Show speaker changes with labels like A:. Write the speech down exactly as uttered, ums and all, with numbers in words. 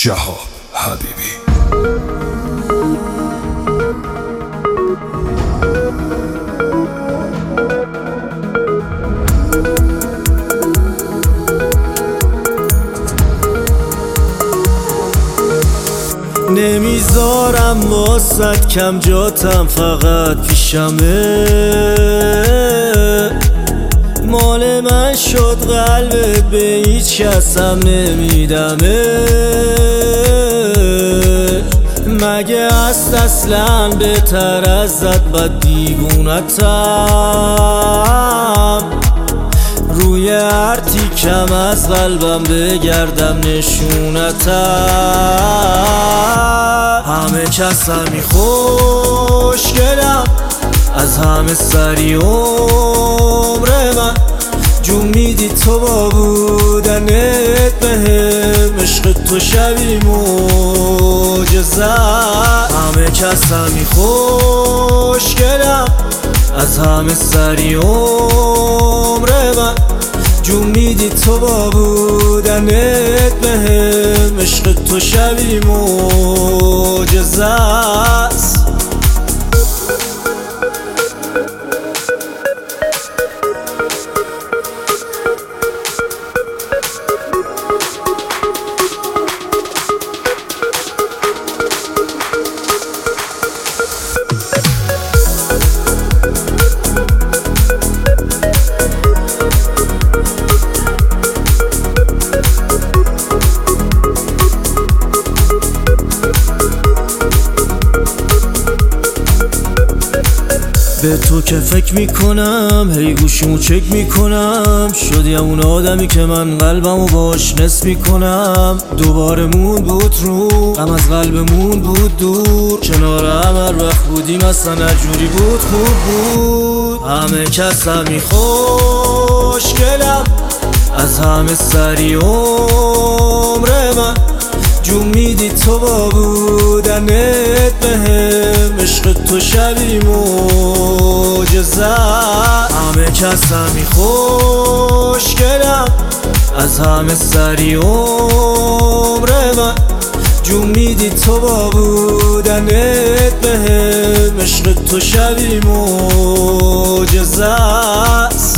A: شهاب حبیبی.
B: نمیذارم واسد کم جاتم، فقط پیشمه. مال من شد قلبت، به هیچ کسم نمیدمه. مگه هست اصلا بهتر ازت بد دیوونتم؟ روی هر تیکم از قلبم بگردم نشونتم. همه کس همی خوشگلم، از همه سری عمر من. جون میدی تو با بودنت بهم، عشق تو شبی معجزه. همه کس همی خوشگلم، از همه سری عمر من. جون میدی تو با بودنت بهم، عشق تو شبی معجزه است. به تو که فکر میکنم، هی گوشیمو چک میکنم. شدی همون آدمی که من قلبمو باش نصف میکنم. دوباره مون بود رو غم، از قلبمون بود دور. کنار هم هر وقت بودیم اصلا نجوری بود، خوب بود. همه کس همی خوشگلم، از همه سری عمر من. جون میدی تو با بودنت بهم، عشق تو شبی معجزه. همه کس همی خوشگلم، از همه سری عمر من. جون میدی تو با بودنت بهم، عشق تو شبی معجزه است.